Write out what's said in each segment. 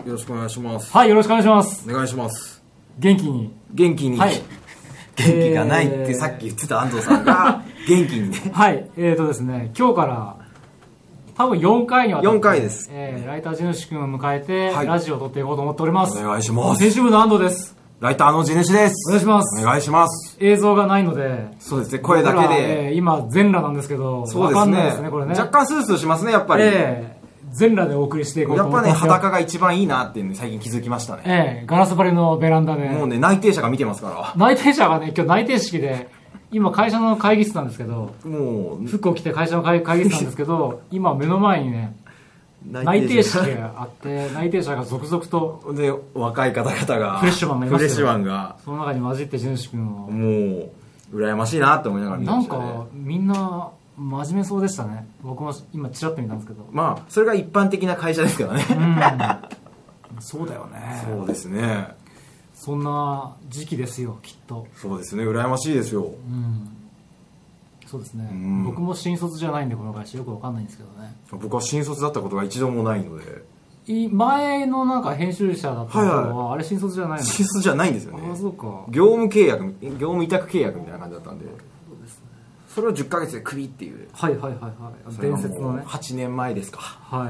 よろしくお願いします。 はい、よろしくお願いします。 お願いします。 元気に。 はい。元気がないってさっき言ってた安藤さんが元気にね。 はい、ですね、今日から多分4回にわたって、 4回です。 ライター地主君を迎えて、ラジオを撮っていこうと思っております。 お願いします。 編集部の安藤です。 ライターの地主です。 お願いします。 お願いします。 映像がないので、 そうですね、声だけで。 今、全裸なんですけど、 そうですね。 わかんないですね、これね。 若干スースーしますね、やっぱり。 全裸でお送りしていこうと思ってやっぱね、裸が一番いいなっていうのに最近気づきましたね。 ガラス張りのベランダで。 もうね、内定者が見てますから。 内定者がね、今日内定式で、今会社の会議室なんですけど、 もう、 服を着て会社の会議室なんですけど、今目の前にね、内定式があって、内定者が続々と。 で、若い方々が。 フレッシュマンがいますよ。 フレッシュマンが。 その中に混じって地主君を。 もう、羨ましいなって思いながら見ましたね。 なんか、みんな、真面目そうでしたね。僕も今チラッと見たんですけど。 まあ、それが一般的な会社ですからね。 そうだよね。 そうですね。 そんな時期ですよ、きっと。 そうですね、羨ましいですよ。 そうですね。僕も新卒じゃないんで、この会社よくわかんないんですけどね。 僕は新卒だったことが一度もないので。 前のなんか編集者だったのは、あれ新卒じゃないの？ 新卒じゃないんですよね。 あ、そうか。 業務委託契約みたいな感じだったんで。それを10ヶ月でクビっていう。 はいはいはいはい。伝説のね。 8年前ですか。 はい。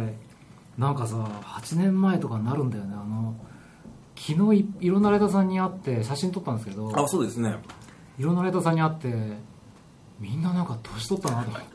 なんかさ、8年前とかになるんだよね。昨日いろんなライターさんに会って写真撮ったんですけど。 あ、そうですね。 いろんなライターさんに会って、みんななんか年取ったなと思って。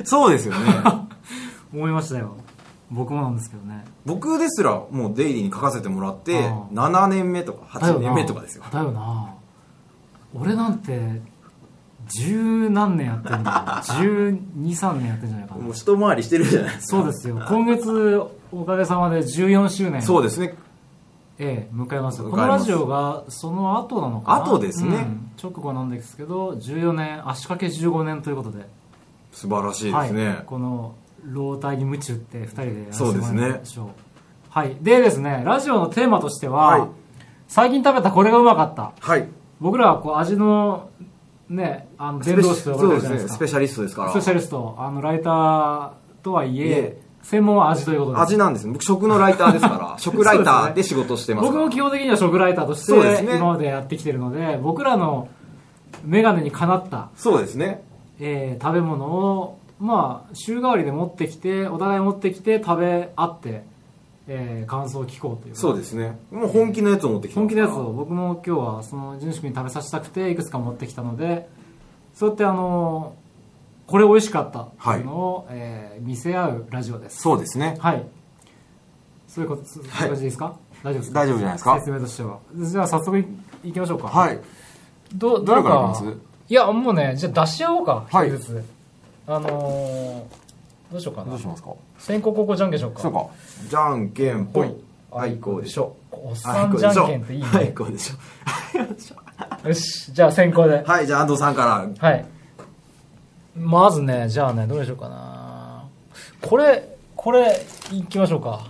そうですよね。 思いましたよ。僕もなんですけどね。 僕ですらもうデイリーに書かせてもらって、7年目とか8年目とかですよ。 だよな。俺なんて、十何年やってるんだよ。12、3年やってるんじゃないかな。 もう一回りしてるじゃないですか。 そうですよ。今月、おかげさまで14周年。 そうですね。 迎えます。このラジオがその後なのかな。 後ですね。 直後なんですけど、14年、足掛け15年ということで。 素晴らしいですね。 この、老体に夢中って2人でやらせてもらいましょう。そうですね。はい。でですね、ラジオのテーマとしては、最近食べたこれがうまかった。 はい。 僕らはこう味の、ね、伝道師と呼ばれてるじゃないですか。 スペシャリストですから。 スペシャリスト。ライターとはいえ、専門は味ということです。 味なんですね。僕、食のライターですから、食ライターで仕事してますから。 僕も基本的には食ライターとして、今までやってきてるので、僕らのメガネにかなった、 そうですね。 食べ物を、まあ、週替わりで持ってきて、お互い持ってきて、食べ合って、感想を聞こうという。 そうですね。もう本気のやつを持ってきてます。 本気のやつを僕も今日は、その、地主君に食べさせたくて、いくつか持ってきたので、そうやってこれ美味しかったっていうのを、見せ合うラジオです。 そうですね。 はい。そういう感じですか？大丈夫ですか？ 大丈夫じゃないですか？ 説明としては。じゃあ早速いきましょうか。 はい。 どれからいきます？いや、もうね、じゃあ出し合おうか。一人ずつ。どうしようかな。 どうしますか？ 先攻後攻じゃんけんしようか。 そうか。じゃんけんぽい。あいこでしょ。 おっさんじゃんけんっていいね。 あいこでしょ。よし、じゃあ先攻で。 はい、じゃあ安藤さんから。 はい。まずね、じゃあね、どれでしょうかな。これ、いきましょうか。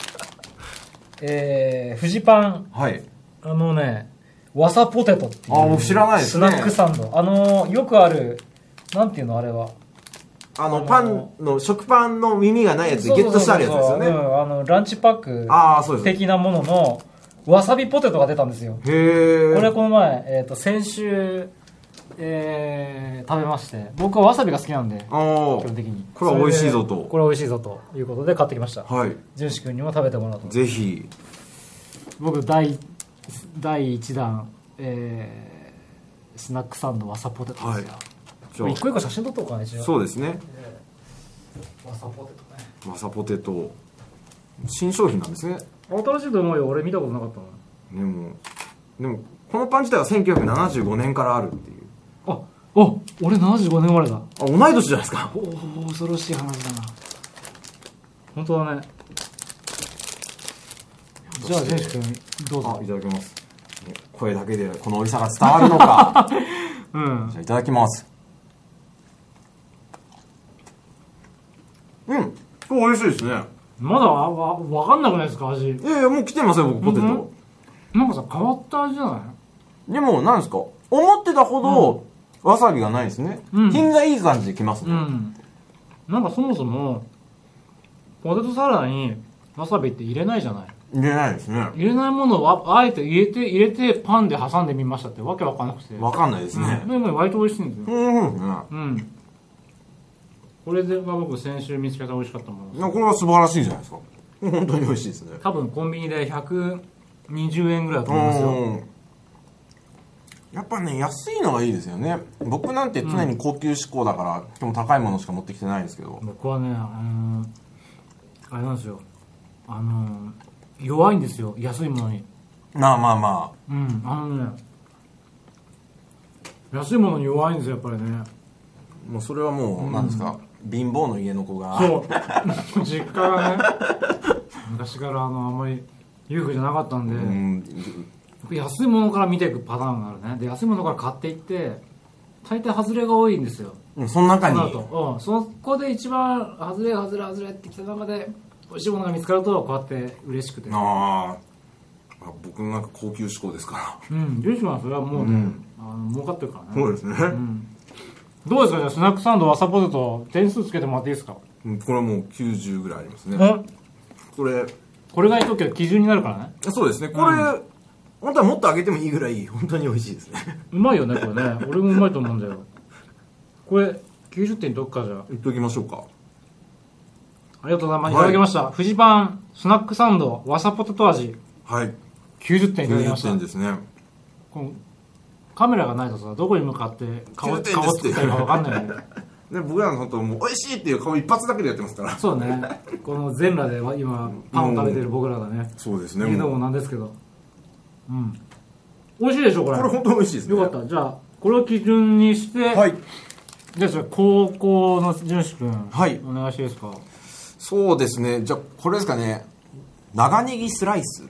フジパン。 はい。 わさポテトっていう。 あ、僕知らないですね。 スナックサンド。よくある、なんていうのあれは。 パンの、食パンの耳がないやつでゲットしてあるやつですよね。 ランチパック的なものの、わさびポテトが出たんですよ。 へー。 これこの前、先週、食べまして、僕はわさびが好きなんで、基本的に。 これは美味しいぞと。 これは美味しいぞということで買ってきました。 はい。 ジュンシ君にも食べてもらおうと。 ぜひ。 僕、第1弾、スナックサンドわさポテトですよ。一個一個写真撮っとこうかな、一応。 そうですね。 わさポテトね。 わさポテト。新商品なんですね。 新しいと思うよ。俺見たことなかったの。 でも、このパン自体は1975年からあるっていう。 俺75年生まれだ。 同い年じゃないですか。 恐ろしい話だな。本当だね。じゃあ、ジェシ君、どうぞ。 いただきます。声だけでこの美味しさが伝わるのか。じゃあ、いただきます。これ美味しいですね。 まだわかんなくないですか、味。 いやもう来てますよ、僕、ポテト。 なんかさ、変わった味じゃない？ でも、なんですか、思ってたほど、わさびがないですね。品がいい感じできますね。 なんかそもそも、ポテトサラダにわさびって入れないじゃない。 入れないですね。 入れないものをあえて入れてパンで挟んでみましたってわけわかんなくて。 わかんないですね。 でも割と美味しいんですよ。 うん。 うん。これが僕先週見つけた美味しかったものです。 これは素晴らしいじゃないですか。本当に美味しいですね。 多分コンビニで120円ぐらいだと思いますよ。 やっぱね、安いのがいいですよね。僕なんて常に高級志向だから、でも高いものしか持ってきてないですけど。 僕はね、あれなんですよ。弱いんですよ、安いものに。 まあ。 うん、安いものに弱いんですよ、やっぱりね。 もうそれはもう、なんですか、貧乏の家の子が。 そう。実家がね、昔からあんまり裕福じゃなかったんで、安いものから見ていくパターンがあるね。で、安いものから買っていって、大体外れが多いんですよ。 その中に。 そこで一番、外れってきた中で、美味しいものが見つかると、こうやって嬉しくて。 僕なんか高級志向ですから。 ジューシーはそれはもうね、儲かってるからね。 そうですね。 どうですか、じゃあ、スナックサンド、わさポテト、点数つけてもらっていいですか？ これはもう90ぐらいありますね。これが言っとくけど、基準になるからね。 そうですね。これ、本当はもっと上げてもいいぐらい、本当に美味しいですね。 うまいよね、これね。俺もうまいと思うんだよ。これ、90点どっかじゃあ。 いっときましょうか。 ありがとうございます。いただきました。フジパン、スナックサンド、わさポテト味。 はい。 90点いただきました。 90点ですね。 このカメラがないとさ、どこに向かって顔作ったらいいか分かんないよね。 で僕らの本当もう美味しいっていう顔一発だけでやってますから。 そうね。この全裸で今パンを食べてる僕らがね。 そうですね。 言うのもなんですけど。美味しいでしょこれ。 これ本当に美味しいですね。 よかった。じゃあこれを基準にして。はい。じゃあ高校の淳史君。はい。お願いしていいですか。 そうですね。じゃあこれですかね。長ネギスライス。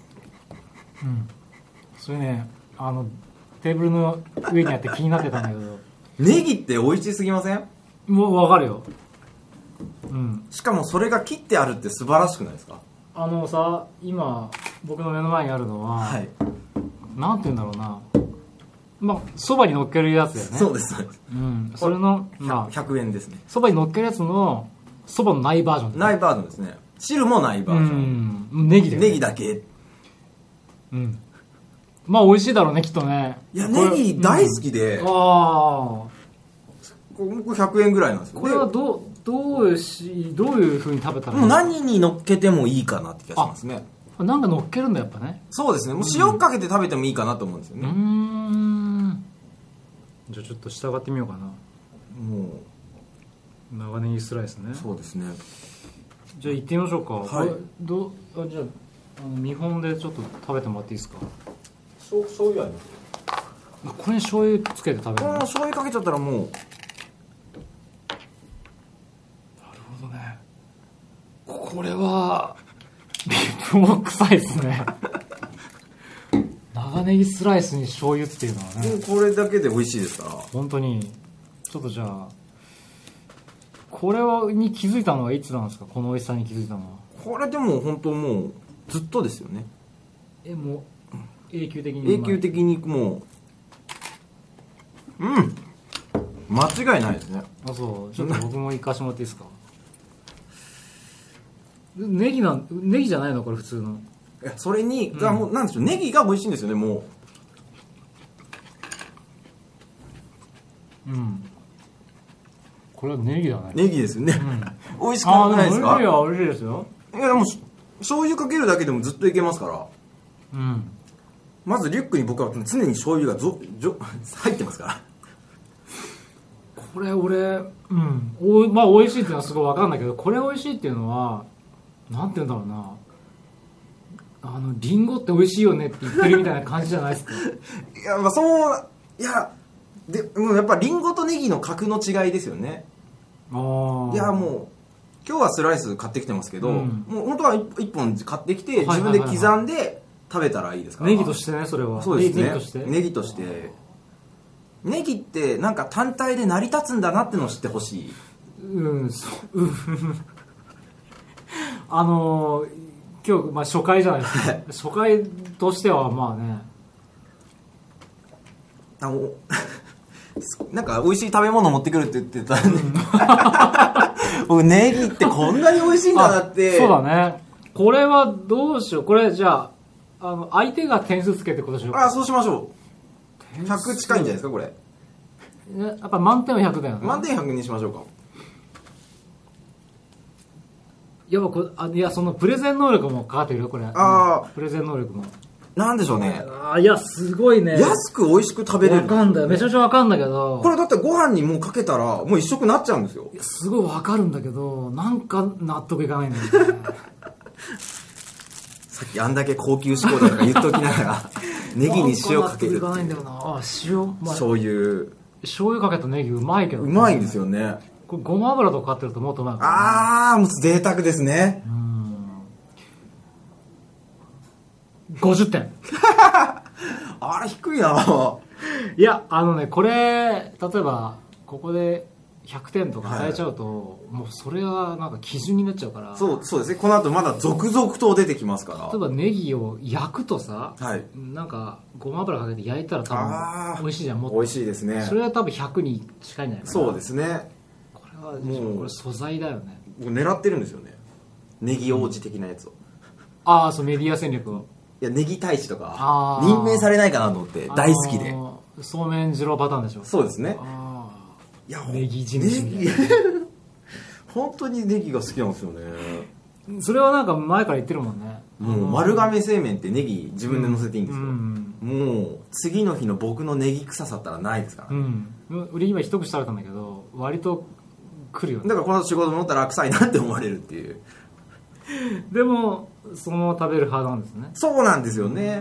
それね、テーブルの上にあって気になってたんだけど。 ネギって美味しすぎません？ もう分かるよ。 しかもそれが切ってあるって素晴らしくないですか？ さ、今僕の目の前にあるのは、はい、なんて言うんだろうな、まあそばに乗っけるやつだよね。 そうです。 それの 100円ですね。 そばに乗っけるやつのそばのないバージョン。 ないバージョンですね。汁もないバージョン。 ネギだよね。 ネギだけ。 まあ美味しいだろうね、きっとね。 いや、ネギ大好きで。これ100円ぐらいなんですよ。 これはどういう風に食べたらいい？ もう何に乗っけてもいいかなって気がしますね。 なんか乗っけるんだやっぱね。 そうですね。もう塩かけて食べてもいいかなと思うんですよね。 じゃあちょっと従ってみようかな。もう長ネギスライスね。 そうですね。 じゃあ行ってみましょうか。 はい。 じゃあ見本でちょっと食べてもらっていいですか？ 醤油あります。 これに醤油つけて食べるの？ この醤油かけちゃったらもう。なるほどね。これはリップも臭いですね。長ネギスライスに醤油っていうのはね。 これだけで美味しいですから。 本当に。ちょっとじゃあこれに気づいたのはいつなんですか？この美味しさに気づいたのは。 これでも本当もうずっとですよね。 もう永久的に。 永久的にもう。間違いないですね。 そう。ちょっと僕も行かしてもらっていいですか？ネギじゃないのこれ普通の。 それに、もうなんでしょう、ネギが美味しいんですよね、もう。これはネギだね。 ネギですよね。美味しくないですか？ ネギは美味しいですよ。 いや、でも醤油かけるだけでもずっといけますから。まずリュックに僕は常に醤油が入ってますから。 これ俺、まあ美味しいっていうのはすごい分かんないけど、これ美味しいっていうのはなんて言うんだろうな、リンゴって美味しいよねって言ってるみたいな感じじゃないですか。 いや、まあでもやっぱリンゴとネギの格の違いですよね。いや、もう今日はスライス買ってきてますけど、もう本当は1本買ってきて自分で刻んで食べたらいいですから。 ネギとしてね、それは。 そうですね。ネギとして。ネギってなんか単体で成り立つんだなってのを知ってほしい。 今日、初回じゃないですか。初回としてはまあね。 なんか美味しい食べ物持ってくるって言ってたんで、僕ネギってこんなに美味しいんだなって。 そうだね。 これはどうしよう。これじゃあ相手が点数つけてことしようか。 そうしましょう。100近いんじゃないですかこれ。 やっぱ満点は100だよね。 満点100にしましょうか。 いやそのプレゼン能力もかかってるよこれ。プレゼン能力もなんでしょうね。 いやすごいね。 安く美味しく食べれる。 わかんだよ。めちゃめちゃわかんだけど。 これだってご飯にもうかけたらもう一食になっちゃうんですよ。 すごいわかるんだけど、なんか納得いかないんだよね。 さっきあんだけ高級志向だとか言っときながらネギに塩かけるっていう。 納得いかないんだよな。塩、 醤油かけたネギうまいけど、 うまいんですよね。 これごま油とかかってるともっとうまい、ね。 もう贅沢ですね。 50点。 あれ低いな。 いやこれ例えばここで100点とか与えちゃうと、もうそれはなんか基準になっちゃうから。 そうですね。この後まだ続々と出てきますから。 例えばネギを焼くとさ、なんかごま油かけて焼いたら多分美味しいじゃん。もっと美味しいですね。 それは多分100に近いんじゃないかな。 そうですね。 これは素材だよね。 僕狙ってるんですよね。ネギ王子的なやつを。 そうメディア戦略を。 いやネギ大使とか任命されないかなと思って大好きで。 そうめん二郎パターンでしょ。 そうですね。 いやネギ人種みたいな。 本当にネギが好きなんですよね。 それはなんか前から言ってるもんね。 もう丸亀製麺ってネギ自分で乗せていいんですよ。もう次の日の僕のネギ臭さったらないですからね。 俺今一口食べたんだけど割とくるよね。 だからこの後仕事戻ったら臭いなって思われるっていう。 でもそのまま食べる派なんですね。 そうなんですよね。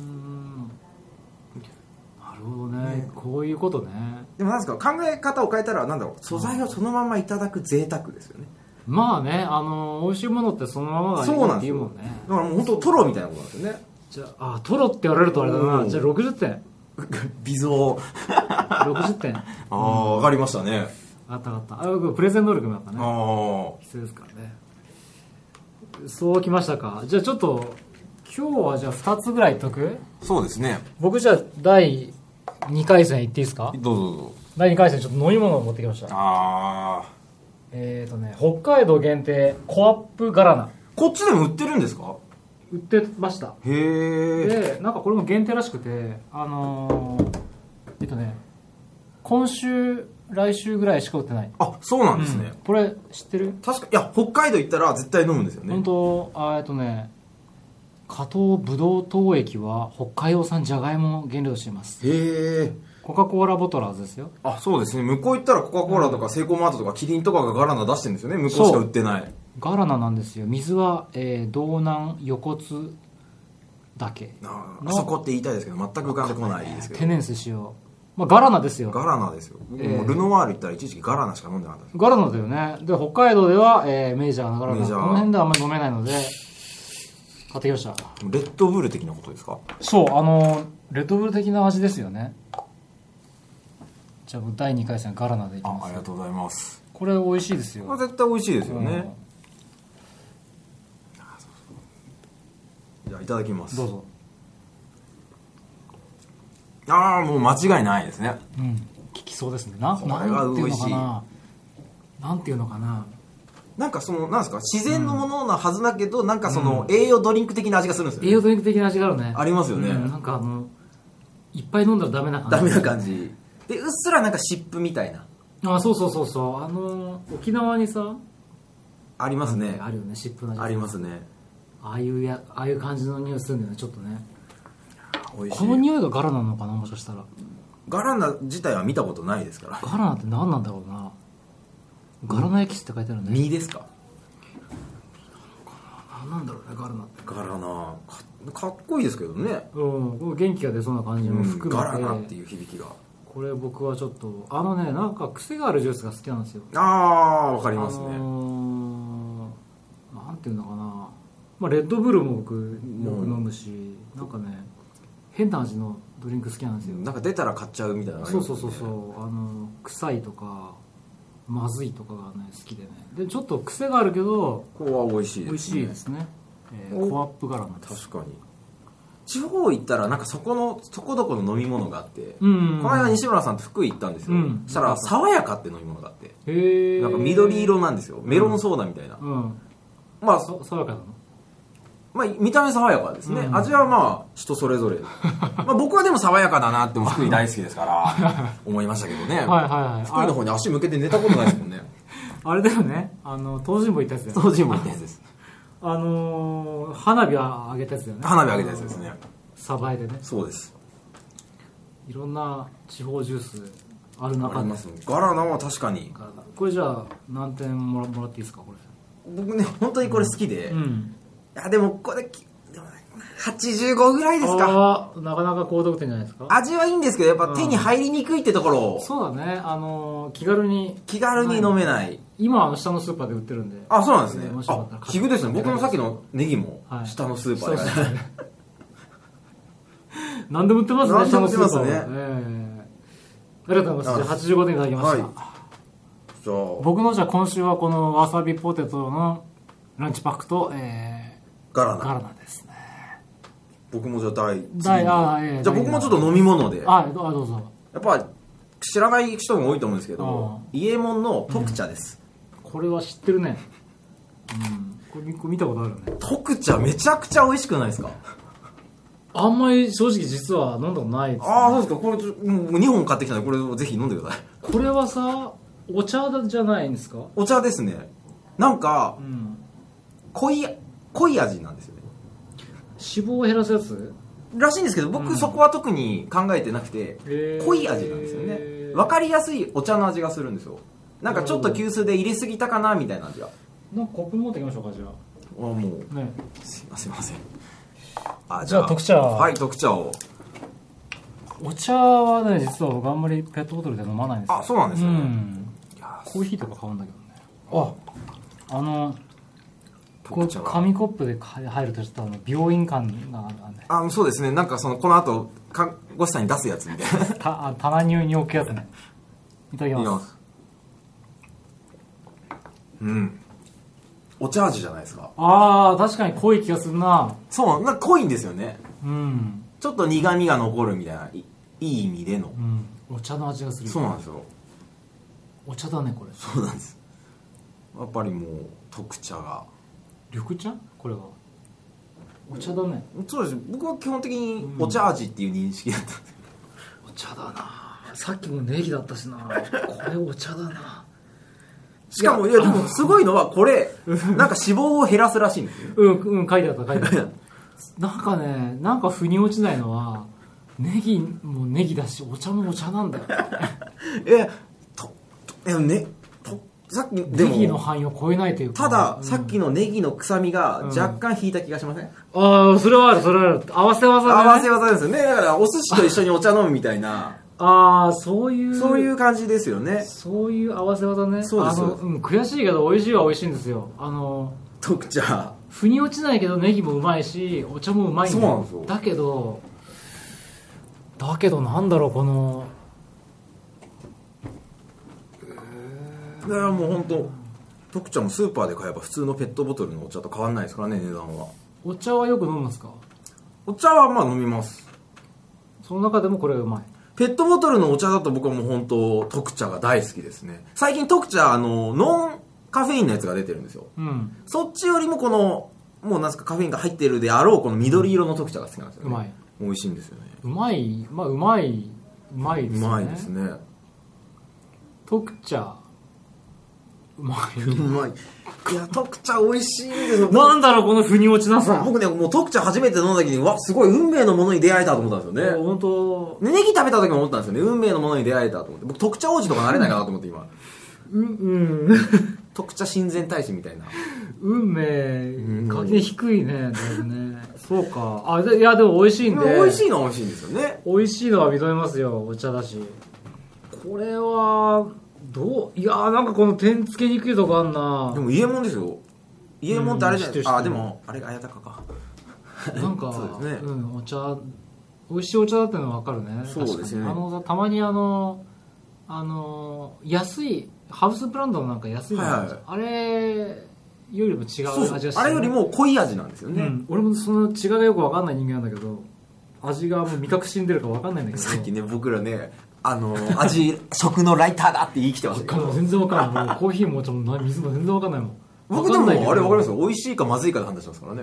なるほどね。こういうことね。 でもなんですか、考え方を変えたら素材をそのままいただく贅沢ですよね。 まあね、美味しいものってそのままがいいっていうもんね。 だからもう本当トロみたいなことなんですよね。 じゃあトロって言われるとあれだな。じゃあ60点。 微増。 60点。 上がりましたね。 あった。プレゼン能力もやっぱね。必要ですからね。そうきましたか。じゃあちょっと今日はじゃあ2つぐらいいっとく？ そうですね。 僕じゃあ第2回戦行っていいですか？ どうぞ。 第2回戦ちょっと飲み物を持ってきました。北海道限定コアップガラナ。 こっちでも売ってるんですか？ 売ってました。 へえ。 でなんかこれも限定らしくて今週来週ぐらいしか売ってない。 そうなんですね。 これ知ってる？ 確か北海道行ったら絶対飲むんですよね。 本当加藤ブドウ糖液は北海道産じゃがいもを原料としています。 へえ。 コカ・コーラボトラーズですよ。 そうですね。向こう行ったらコカ・コーラとかセイコーマートとかキリンとかがガラナ出してるんですよね。向こうしか売ってない。 ガラナなんですよ。水は、道南横津岳あそこって言いたいですけど全く浮かんでこないですけど。 天然水使用。ガラナですよ。 ガラナですよ。もうルノワール行ったら一時期ガラナしか飲んでなかったです。 ガラナだよね。で北海道では、メジャーなガラナ。この辺ではあんまり飲めないので買ってきました。 レッドブル的なことですか？ そうレッドブル的な味ですよね。じゃあ第2回戦ガラナでいきます。 ありがとうございます。 これ美味しいですよ。 これ絶対美味しいですよね。じゃあいただきます。 どうぞ。 もう間違いないですね。 効きそうですね。なんていうのかな。 なんかなんですか、自然のものなはずだけど、なんか栄養ドリンク的な味がするんですよね。 栄養ドリンク的な味があるね。 ありますよね。 なんかいっぱい飲んだらダメな感じ。 ダメな感じ。で、うっすらなんか湿布みたいな。 そう。沖縄にさ。 ありますね。 あるよね、湿布の味。 ありますね。 ああいう感じの匂いするんだよね、ちょっとね。 美味しい。 この匂いがガラナなのかな、もしかしたら。 ガラナ自体は見たことないですから。 ガラナって何なんだろうな。ガラナエキスって書いてあるね。 実ですか？ 何なんだろうね、ガラナって。 ガラナかっこいいですけどね。 元気が出そうな感じも含めて、 ガラナっていう響きが。 これ僕はちょっとなんか癖があるジュースが好きなんですよ。 わかりますね。 なんていうのかな、レッドブルも僕よく飲むし、なんかね変な味のドリンク好きなんですよ。 なんか出たら買っちゃうみたいな、 そう臭いとかまずいとかがね好きでね。でちょっと癖があるけどここは美味しいですね。 美味しいですね。コアップガラナです。 確かに地方行ったらなんかそこどこの飲み物があって、この間西村さんと福井行ったんですよ。そしたら爽やかって飲み物があって、なんか緑色なんですよ。メロンソーダみたいな。 爽やかなの？ まあ、見た目爽やかですね、味はまあ人それぞれまあ僕はでも爽やかだなって、福井大好きですから思いましたけどね。福井の方に足向けて寝たことないですもんねあれだよね、東尋坊行ったやつだよ。 東尋坊行ったやつです。 花火上げたやつだよね。 花火上げたやつですね。 鯖江でね。 そうです。 いろんな地方ジュースある中で、 ガラナは確かに。 これじゃあ何点もらっていいですか？これ僕ね本当にこれ好きで、いやでもこれ85ぐらいですか。 なかなか高得点じゃないですか。 味はいいんですけど、やっぱ手に入りにくいってところを、 そうだね、気軽に飲めない。 今下のスーパーで売ってるんで。 あ、そうなんですね。奇遇ですね。僕のさっきのネギも下のスーパーで何でも売ってますね、下のスーパーね。 ありがとうございます。じゃあ85点いただきました。僕のじゃあ今週はこのわさびポテトのランチパックと、ガラナですね。 僕もじゃあじゃあ僕もちょっと飲み物で。 どうぞ。 やっぱ知らない人も多いと思うんですけど、伊右衛門の特茶です。 これは知ってるね。これ見たことあるね。 特茶めちゃくちゃ美味しくないですか？ あんまり正直実は飲んだことないです、ね。 そうですか。これ2本買ってきたので、これをぜひ飲んでください。 これはさ、お茶じゃないんですか？ お茶ですね。なんか、濃い味なんですよね。 脂肪を減らすやつらしいんですけど、僕そこは特に考えてなくて、濃い味なんですよね。分かりやすいお茶の味がするんですよ。なんかちょっと急須で入れすぎたかなみたいな味が。 なんかコップ持ってきましょうか、じゃあ。 もう、ね、すいません。 じゃあ特茶。 はい、特茶を。 お茶はね、実は僕あんまりペットボトルで飲まないんですよ。 そうなんですよね。 コーヒーとか買うんだけどね。こう紙コップで入るとちょっと病院感があるね。 そうですね。なんかこの後看護師さんに出すやつみたいな。 棚に置くやつね。いただきます。 お茶味じゃないですか。 確かに濃い気がするな。 そう、なんか濃いんですよね。ちょっと苦味が残るみたいな、いい意味での。 お茶の味がする。 そうなんですよ。 お茶だね、これ。 そうなんです。やっぱりもう特茶が。 緑茶？これはお茶だね。 そうです。僕は基本的にお茶味っていう認識だったんです。 お茶だな。さっきもネギだったしな。これお茶だな。 しかもでもすごいのはこれなんか脂肪を減らすらしいんですよ。 書いてあったなんかね、なんか腑に落ちないのはネギもネギだしお茶もお茶なんだよさっきネギの範囲を超えないというか。 ただ、さっきのネギの臭みが若干引いた気がしません？ それはある。合わせ技ね。 合わせ技ですよね。だからお寿司と一緒にお茶飲むみたいなそういう感じですよね。 そういう合わせ技ね。 そうです。 悔しいけど美味しいは美味しいんですよ。 特茶腑に落ちないけどネギもうまいしお茶もうまいんだよ。 そうなんですよ。 だけどなんだろう、このだからもう本当特茶もスーパーで買えば普通のペットボトルのお茶と変わらないですからね、値段は。 お茶はよく飲むんですか？ お茶はまあ飲みます。 その中でもこれがうまい。 ペットボトルのお茶だと僕はもう本当特茶が大好きですね。最近特茶ノンカフェインのやつが出てるんですよ。そっちよりもこのもうなんすかカフェインが入ってるであろうこの緑色の特茶が好きなんですよね。 うまい。 美味しいんですよね。 うまいですね。 うまいですね。 特茶うまい。 いや特茶美味しいんですよ。 なんだろうこの腑に落ちなさ。 僕ねもう特茶初めて飲んだ時にすごい運命のものに出会えたと思ったんですよね。 本当。 ネギ食べた時も思ったんですよね。運命のものに出会えたと思って。僕特茶王子とかなれないかなと思って今。特茶親善大使みたいな。 運命垣根低いね。だいぶね。そうか。いやでも美味しいんで。 美味しいのは美味しいんですよね。 美味しいのは認めますよ。お茶だし。これはいやなんかこの点付けにくいとこあんな。 でも伊右衛門ですよ。伊右衛門ってあれじゃないですか。でもあれが綾鷹か。 なんかそうですね。 お茶美味しいお茶だってのは分かるね。 そうですね。 たまに安いハウスブランドのなんか安いのあれよりも違う味がして、 あれよりも濃い味なんですよね。 俺もその違いがよく分かんない人間なんだけど、味がもう味覚死んでるか分かんないんだけど。 さっきね僕らね食のライターだって言い切ってましたけど。 全然分かんない。もうコーヒーもお茶も水も全然分かんないもん。 僕でもあれ分かりますよ。美味しいかまずいかで判断しますからね。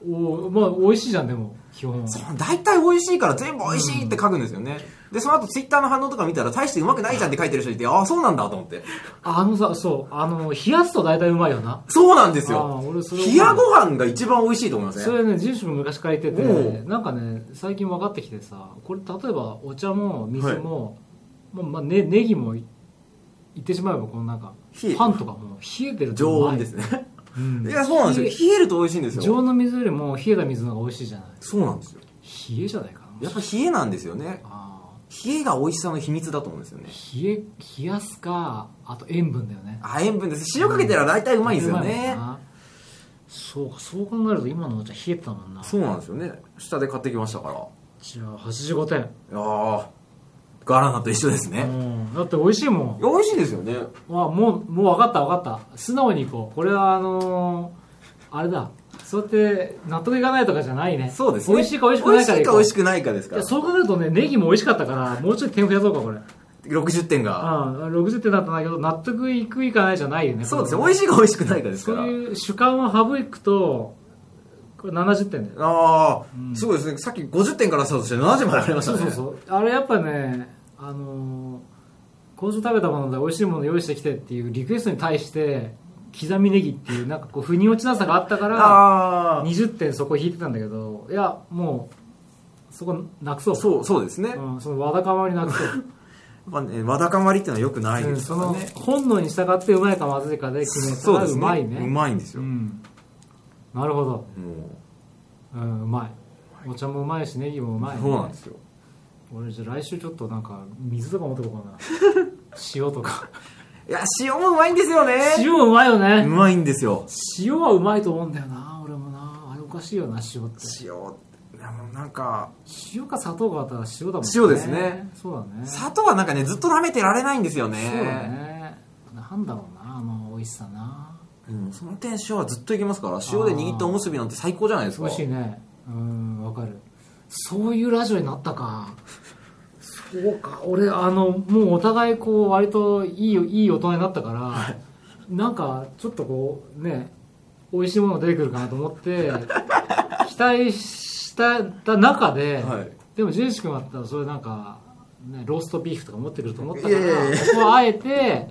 まあ美味しいじゃん。でも基本大体美味しいから全部美味しいって書くんですよね、でその後ツイッターの反応とか見たら大してうまくないじゃんって書いてる人いて、ああそうなんだと思って。 そう冷やすと大体うまいよな。 そうなんですよ。冷やご飯が一番美味しいと思いますね。 それね、ジューシュも昔から言ってて、なんかね最近分かってきてさ、これ例えばお茶も水も、ネギも言ってしまえばこのなんかパンとかも冷えてるとうまい。 常温ですね。いやそうなんですよ。冷えると美味しいんですよ。 常温の水よりも冷えた水の方が美味しいじゃない。 そうなんですよ。 冷えじゃないかな。 やっぱ冷えなんですよね。冷えが美味しさの秘密だと思うんですよね。 冷やすか、あと塩分だよね。 塩分です。塩かけたら大体うまいんですよね。 そう考えると今のお茶冷えてたもんな。 そうなんですよね。下で買ってきましたから。 じゃあ85点。 ガラナと一緒ですね。 だって美味しいもん。 美味しいですよね。 もう分かった素直にいこう。これはあれだ、そうやって納得いかないとかじゃないね。 そうですね。 美味しいか美味しくないかでいこう。 美味しくないかですから。 そう考えるとね、ネギも美味しかったからもうちょい点増やそうかこれ。 60点が 60点だったんだけど、納得いくいかないじゃないよね。 そうですね。美味しいか美味しくないかですから。 そういう主観を省くとこれ70点だよ。すごいですね。さっき50点からスタートして70まで上がりましたね。 そうあれやっぱね、今週食べたもので美味しいもの用意してきてっていうリクエストに対して刻みネギっていうなんかこう腑に落ちなさがあったから20点そこ引いてたんだけど、いやもうそこなくそう。 そうですね。 そのわだかまりなくそう。 わだかまりっていうのは良くないですからね。 その本能に従ってうまいかまずいかで決めたらうまいね。 うまいんですよ。 なるほど。うまい。お茶もうまいしネギもうまいね。 そうなんですよ。 俺じゃあ来週ちょっとなんか水とか持ってこうかな。塩とか。 いや塩もうまいんですよね。 塩うまいよね。 うまいんですよ。 塩はうまいと思うんだよな。俺もな。あれおかしいよな、塩って。 なんか塩か砂糖があったら塩だもんね。 塩ですね。 そうだね。 砂糖はなんかねずっと舐めてられないんですよね。 そうだね。なんだろうな、美味しさな。 その点塩はずっといけますから。塩で握ったおむすびなんて最高じゃないですか。 美味しいね。わかる。そういうラジオになったか。そうか。俺もうお互いこう割といい大人になったから、なんかちょっとこうね、美味しいもの出てくるかなと思って期待した中で、でもジェイシ君だったらそれなんか、ね、ローストビーフとか持ってくると思ったから、ここはあえて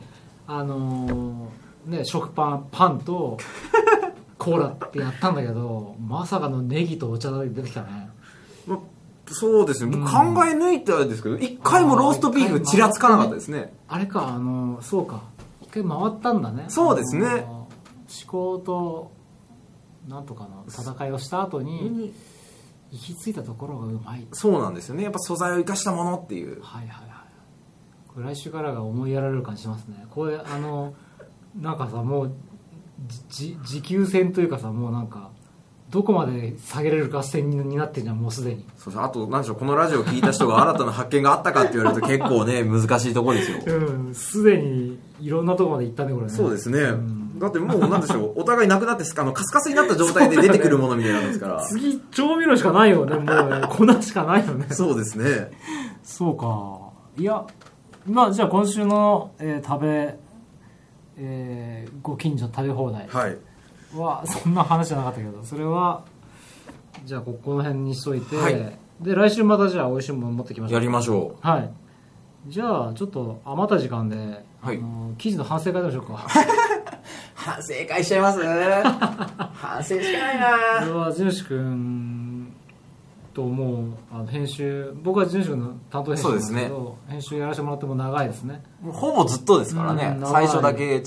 食パンとコーラってやったんだけど、まさかのネギとお茶だけ出てきたね。 そうですね。僕考え抜いたんですけど、一回もローストビーフちらつかなかったですね。 あれか、そうか、一回回ったんだね。 そうですね。 思考となんとかの戦いをした後に行き着いたところがうまい。 そうなんですよね。やっぱ素材を生かしたものっていう。 これ来週からが思いやられる感じしますね。これなんかさ、もう持久戦というかさ、もうなんかどこまで下げれるか戦になってんじゃん、もうすでに。 そうそう。あと何でしょう、このラジオを聞いた人が新たな発見があったかって言われると結構ね難しいところですよ。 すでにいろんなところまで行ったねこれね。 そうですね。だってもう何でしょう、お互いなくなってカスカスになった状態で出てくるものみたいなんですから。 次調味料しかないよね、もうね。粉しかないよね。 そうですね。 そうか。いや、まあじゃあ今週の、ご近所食べ放題はそんな話じゃなかったけど、それはじゃあこの辺にしといて、で来週またじゃあ美味しいもの持ってきましょう。 やりましょう。じゃあちょっと余った時間で、記事の反省会でしょうか。 反省会しちゃいます。反省しかないな。 これはジュンシ君ともう編集、僕はジュンシ君の担当編集なんですけど、編集やらせてもらっても長いですね。 もうほぼずっとですからね。最初だけ違って。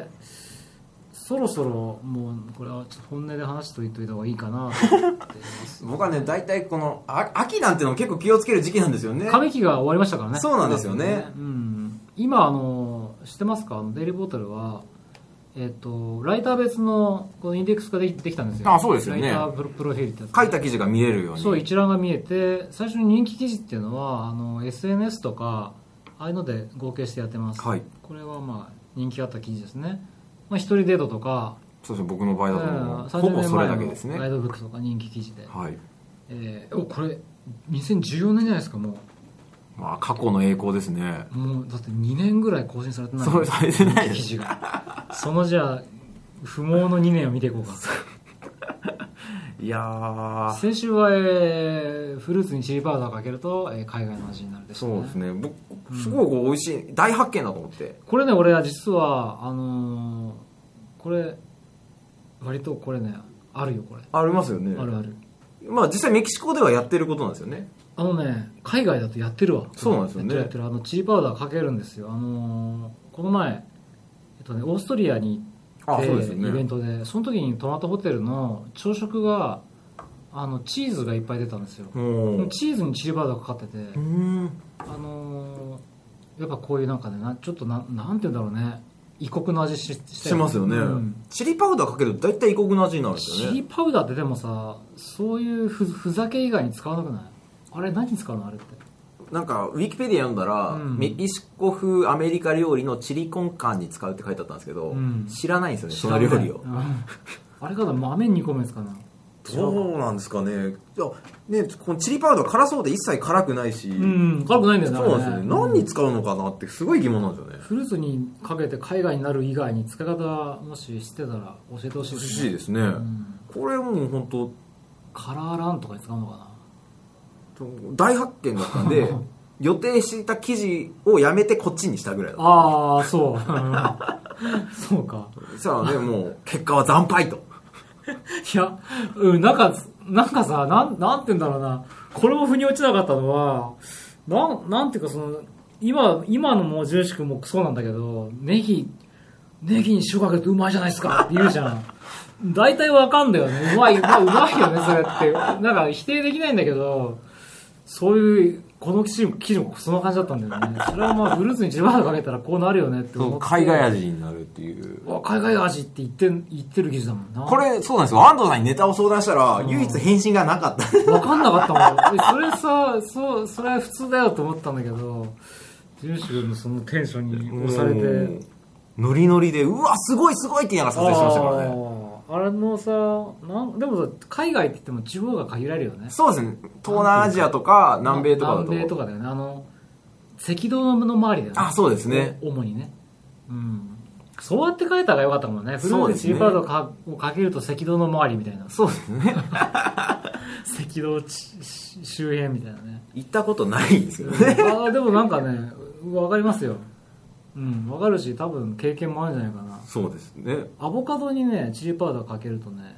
そろそろもうこれはちょっと本音で話しておいた方がいいかなと思ってます僕はね、大体この秋なんてのも結構気をつける時期なんですよね。 上期が終わりましたからね。 そうなんですよね。 今知ってますか、デイリーポータルはライター別のこのインデックスができたんですよ。 そうですよね。 ライタープロフィールってやつ、 書いた記事が見えるように。 そう、一覧が見えて、最初に人気記事っていうのはSNS とかああいうので合計してやってます。これはまあ人気があった記事ですね。一人デートとか、 そうですね、僕の場合だとほぼそれだけですね。 ガイドブックとか人気記事で、これ2014年じゃないですか。もう過去の栄光ですね。 もうだって2年ぐらい更新されてない。 そうされてない記事が。そのじゃあ不毛の2年を見ていこうか。 いやー、 先週は、フルーツにチリパウダーかけると、海外の味になるでしょうね。 そうですね。僕すごいこう美味しい、大発見だと思って。 これね、俺は実はこれ割とこれねあるよ。これありますよね。 あるある。 まあ実際メキシコではやってることなんですよね。 海外だとやってるわ。 そうなんですよね。 やってるチリパウダーかけるんですよ。この前オーストリアに行って、そうですね、イベントでその時にトマトホテルの朝食がチーズがいっぱい出たんですよ。チーズにチリパウダーかかってて、やっぱこういうなんかね、ちょっとなんて言うんだろうね、異国の味しますよね、チリパウダーかけると大体異国の味になるんですよね。 チリパウダーってでもさ、そういうふざけ以外に使わなくない？あれ何使うのあれって。 なんかウィキペディア読んだら、メキシコ風アメリカ料理のチリコンカンに使うって書いてあったんですけど、知らないんですよね、その料理を。 あれかな、豆煮込むやつかな。 そうなんですかね。いやね、このチリパウダー辛そうで一切辛くないし、 辛くないんだよね。 そうなんですよね。何に使うのかなってすごい疑問なんですよね。 フルーツにかけて海外になる以外に使い方もし知ってたら教えてほしいですね。 欲しいですね。これもう本当カラーランとかに使うのかな。 大発見だったんで予定していた記事をやめてこっちにしたぐらいだった。 ああ、そうそうか。 さあね、もう結果は惨敗と。 いや、なんかさ、なんて言うんだろうな、これも腑に落ちなかったのは、なんていうか、今のもうジューシ君もそうなんだけど、ネギに塩かけるとうまいじゃないですかって言うじゃん。大体わかんだよね。うまいよね、それって。なんか否定できないんだけど、そういう、この記事もそんな感じだったんだよね。それはまあフルーツにチリパウダーかけたらこうなるよねって思って。 海外味になるっていう。 海外味って言ってる記事だもんな。 これ、そうなんですよ。安藤さんにネタを相談したら、唯一返信がなかった。 わかんなかったもん。それさ、それは普通だよと思ったんだけど、ジューシ君のそのテンションに押されて。 ノリノリで、うわ、すごいって言いながら撮影しましたからね。 あれのさ、でもさ、海外って言っても地方が限られるよね。 そうですね。東南アジアとか南米とかだと。 南米とかだよね。赤道の周りだよね。 あ、そうですね。 主にね。そうやって書いたらよかったもんね。フルーツチリパウダーをかけると赤道の周りみたいな。 そうですね。 赤道周辺みたいなね。 行ったことないんですけどね。 でもなんかね、わかりますよ。わかるし、多分経験もあるんじゃないかな。 そうですね。 アボカドにね、チリパウダーかけるとね、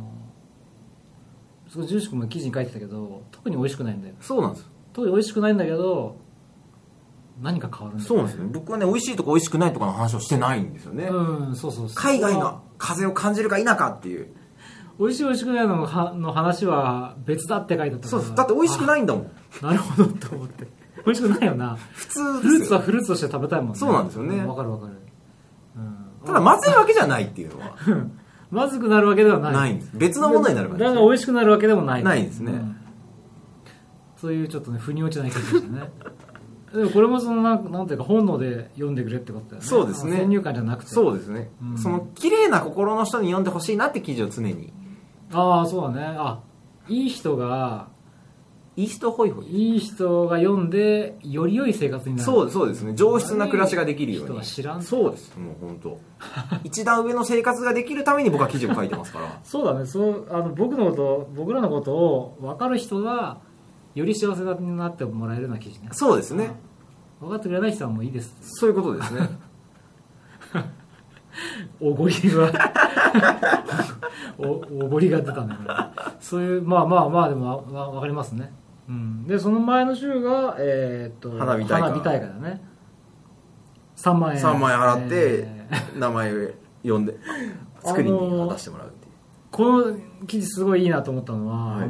すごいジューシ君も記事に書いてたけど、特に美味しくないんだよ。 そうなんです。 特に美味しくないんだけど、何か変わるんだよね。 そうなんですね。僕はね、美味しいとか美味しくないとかの話をしてないんですよね。 そう。 海外の風を感じるか否かっていう。 美味しい美味しくないの話は別だって書いてあったから。 そうです。だって美味しくないんだもん。 なるほどと思って。美味しくないよな。 普通ですよ。 フルーツはフルーツとして食べたいもんね。 そうなんですよね。 わかる。 ただまずいわけじゃないっていうのは。 まずくなるわけではない。 ないんです。別のものになるわけです。 だから美味しくなるわけでもない。 ないんですね。 そういうちょっとね、腑に落ちない記事でしたね。でもこれもなんていうか本能で読んでくれってことだよね。 そうですね。 先入観じゃなくて。 そうですね。その綺麗な心の人に読んでほしいなって記事を常に。 ああ、そうだね。いい人が読んでより良い生活になる。 そうですね。上質な暮らしができるように。 人は知らん。 そうです。もう本当。一段上の生活ができるために僕は記事を書いてますから。 そうだね。僕らのことを分かる人がより幸せになってもらえるような記事ね。 そうですね。 分かってくれない人はもういいです。 そういうことですね。 おごりが出たんだから。そういう、まあでも分かりますね。で、その前の週が、花火大会だね。3万円払って、名前を呼んで、作りに渡してもらうっていう。 この記事すごいいいなと思ったのは、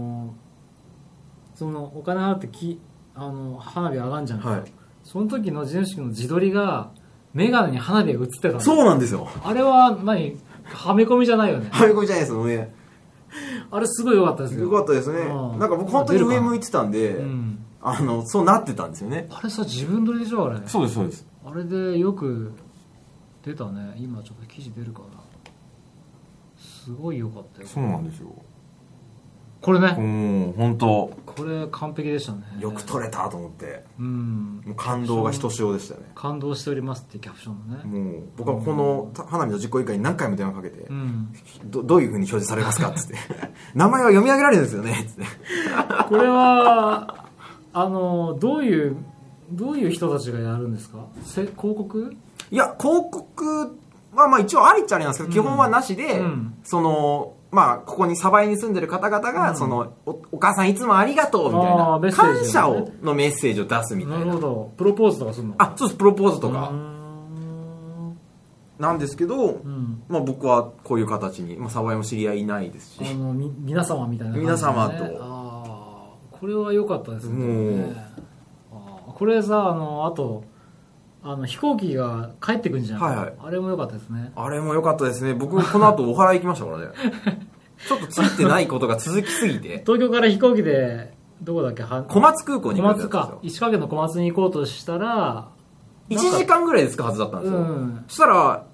そのお金払って花火上がんじゃんか、その時の地主の自撮りがメガネに花火が映ってたの。 そうなんですよ。 あれははめ込みじじゃないよね。 はめ込みじゃないですよね。 あれすごい良かったですよ。 良かったですね。なんか僕本当に上向いてたんで、そうなってたんですよね。 あれさ、自分撮りでしょ、あれ。 そうです。 あれでよく出たね。今ちょっと記事出るかな。すごい良かったよ。 そうなんですよ。 これね。 本当。 これ完璧でしたね。 よく撮れたと思って、 もう感動がひとしおでしたね。 感動しておりますっていうキャプションもね。 もう僕はこの花火の実行委員会に何回も電話かけて、どういう風に表示されますかっつって名前は読み上げられるんですよねっつってこれはどういう人たちがやるんですか？広告？いや、広告はまあ一応ありっちゃありなんですけど、基本はなしで、まあここに鯖江に住んでる方々が、お母さんいつもありがとうみたいな、感謝のメッセージを出すみたいな。 なるほど。プロポーズとかするの？ そうです、プロポーズとかなんですけど、まあ僕はこういう形に、鯖江も知り合いいないですし、 皆様みたいな感じで、ね、 皆様と。 これは良かったですね。これさ、あと飛行機が帰ってくんじゃん、あれも良かったですね。 あれも良かったですね。僕この後お祓い行きましたからねちょっとついてないことが続きすぎて東京から飛行機でどこだっけ、 小松空港に行くんですよ。 小松か、石川県の小松に行こうとしたら 1時間ぐらいで着くはずだったんですよ、そしたら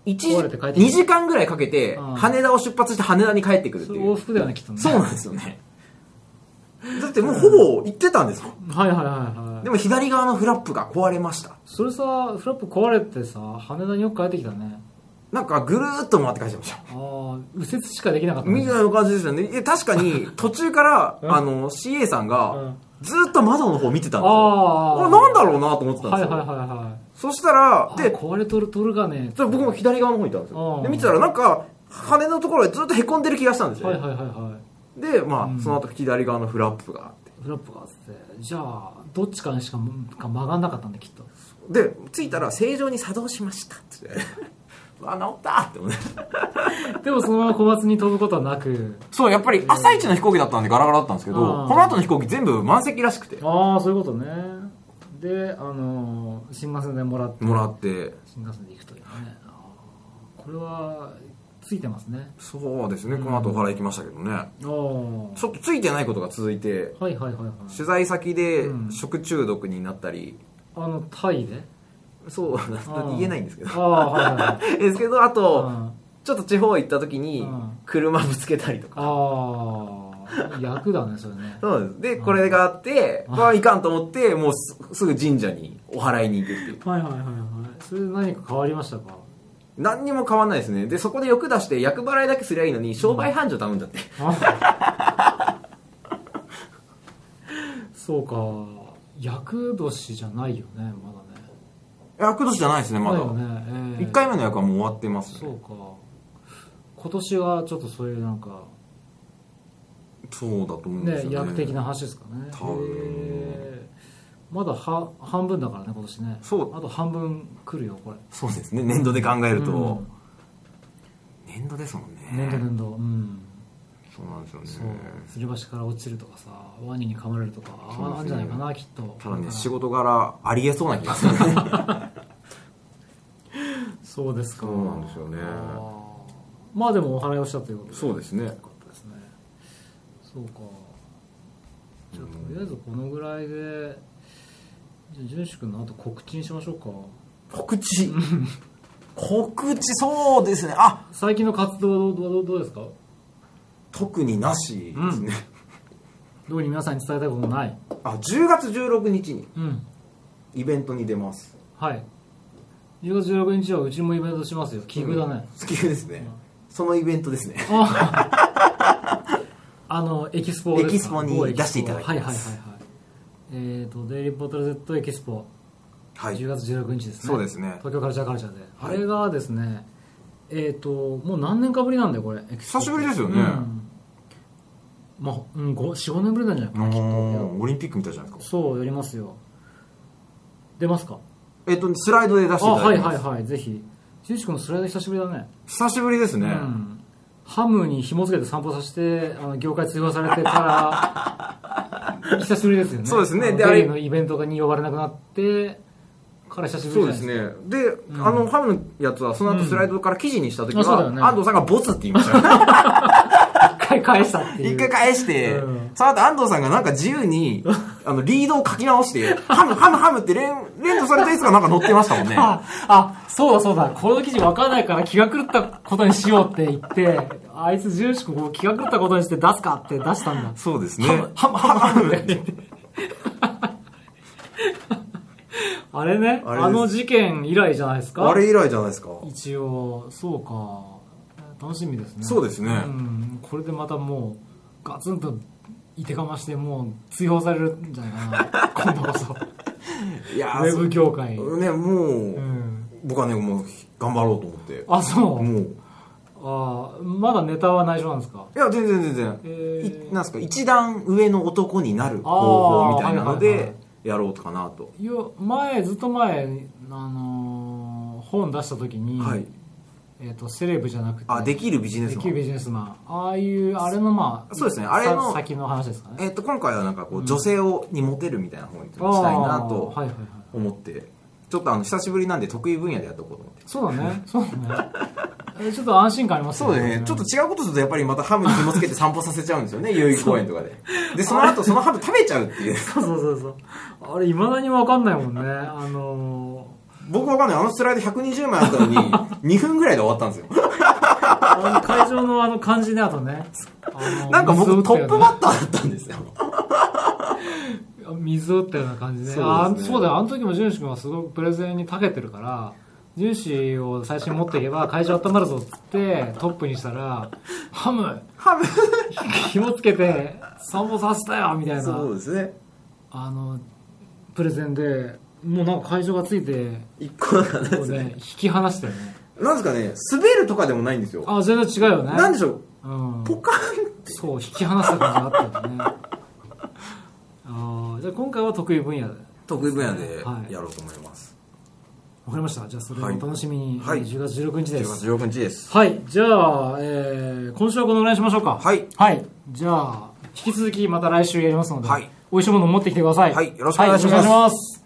2時間ぐらいかけて羽田を出発して羽田に帰ってくるっていう。 往復だよね、きっとね。 そうなんですよねだってもうほぼ行ってたんですもん。でも左側のフラップが壊れました。 それさ、フラップ壊れてさ、羽田によく帰ってきたね。 なんかぐるーっと回って帰ってました。 右折しかできなかった、 みたいな感じですよね。確かに途中からCA さんがずーっと窓の方見てたんですよ。なんだろうなと思ってたんですよ。そしたらで壊れとるがね。 僕も左側の方にいたんですよ。で見てたらなんか羽のところでずっとへこんでる気がしたんですよ。で、その後左側のフラップがあって。 じゃあ、どっちかにしか曲がんなかったんだ、きっと。 で、着いたら正常に作動しましたって。治ったって思って。 でもそのまま小松に飛ぶことはなく。 そう、やっぱり朝一の飛行機だったんでガラガラだったんですけど、この後の飛行機全部満席らしくて。 そういうことね。で、新幹線でもらって。新幹線で行くというね。これは、ついてますね。 そうですね、この後お祓い行きましたけどね、ちょっとついてないことが続いて、取材先で食中毒になったり、 タイでそう言えないんですけどですけど、あとちょっと地方行った時に車ぶつけたりとか、 役だねそれね。 そうです。でこれがあって、いかんと思ってもうすぐ神社にお祓いに行くっていう。 それで何か変わりましたか？ 何にも変わんないですね。でそこで欲出して厄払いだけすりゃいいのに商売繁盛頼んじゃって、 そうか、厄年じゃないよね、まだね。 厄年じゃないですね、まだ。1回目の役はもう終わってますね。 そうか。今年はちょっとそういうなんかそうだと思うんですよね。 役的な話ですかね。 多分まだ半分だからね、今年ね。あと半分来るよ、これ。 そうですね、年度で考えると、年度ですもんね。 年度、 そうなんですよね。 吊り橋から落ちるとかさ、ワニに噛まれるとかあるんじゃないかな、きっと。 ただね、仕事柄ありえそうな気がするねそうですか。 そうなんですよね。 まあでもお祓いをしたということで。 そうですね。よかったですね。そうか。じゃあとりあえずこのぐらいで、じゃあ淳史君の後告知にしましょうか。 告知そうですね。 最近の活動はどうですか？ 特になしですね。 特に皆さんに伝えたいことない。 10月16日にイベントに出ます。 はい。10月16日はうちもイベントしますよ。奇遇だね。 奇遇ですね。そのイベントですね。 エキスポですか？ エキスポに出していただきます。 デイリーポータル Z エキスポ、10月16日ですね。 そうですね。 東京カルチャーで、あれがですね、もう何年かぶりなんだよこれ。 久しぶりですよね。 まあ、4,5 年ぶりなんじゃないかな、きっと。 オリンピックみたいじゃないですか。 そう、やりますよ。出ますか？ スライドで出していただきます。 ぜひ。淳史君のスライド久しぶりだね。 久しぶりですね。 ハムに紐付けて散歩させて業界通報されてから久しぶりですよね。 そうですね。 で、あれのイベントに呼ばれなくなってから久しぶりですね。 そうですね。で、ハムのやつはその後スライドから記事にした時は、安藤さんがボツって言いましたよ。 回返したっていう。 一回返して、その後安藤さんがなんか自由に、リードを書き直して、ハムって連呼されたやつがなんか載ってましたもんね。 そうだ。この記事わかんないから気が狂ったことにしようって言って、あいつジュンシ君気が狂ったことにして出すかって出したんだ。 そうですね。 ハムって言って。あれね、あの事件以来じゃないですか。 あれ以来じゃないですか。 一応、そうか。楽しみですね。 そうですね。 これでまたもう、ガツンといてかまして、もう追放されるんじゃないかな。今度こそ。 いやウェブ業界。 ね、もう、僕はね、もう頑張ろうと思って。 そう。 もう。まだネタは内緒なんですか？ いや、全然。なんですか、一段上の男になる方法みたいなので、やろうかなと。 ずっと前、本出した時に、セレブじゃなくて、 できるビジネスマン。 できるビジネスマン。あれのそうですね、あれの、 先の話ですかね。 今回はなんかこう、女性にモテるみたいな本にしたいなと思って、ちょっと久しぶりなんで得意分野でやっておこうと思って。 そうだね。ちょっと安心感ありますね。そうですね。ちょっと違うことするとやっぱりまたハムに紐つけて散歩させちゃうんですよね、代々木公園とかで。で、その後そのハム食べちゃうっていう。 そう。あれ、未だにわかんないもんね。 僕わかんない。スライド120枚あったのに、2分ぐらいで終わったんですよ。 会場の感じであとね。 なんか僕トップバッターだったんですよ。 水を打ったような感じで。そうだよ。あの時もジュンシ君はすごくプレゼンに長けてるから、ジュンシを最初に持っていけば会場温まるぞっつってトップにしたら、ハム紐つけて散歩させたよみたいな。 そうですね。 プレゼンで、もうなんか会場がついて、 一個なんですね。 引き離したよね。 なんですかね、滑るとかでもないんですよ。 全然違うよね。 なんでしょう。ポカンって。 そう、引き離した感じがあったよね。じゃあ今回は得意分野で。 得意分野でやろうと思います。 わかりました。じゃあそれをお楽しみに。10月16日です。 10月16日です。 はい。じゃあ、今週はこのぐらいにしましょうか。 はい。 じゃあ、引き続きまた来週やりますので、美味しいものを持ってきてください。 よろしくお願いします。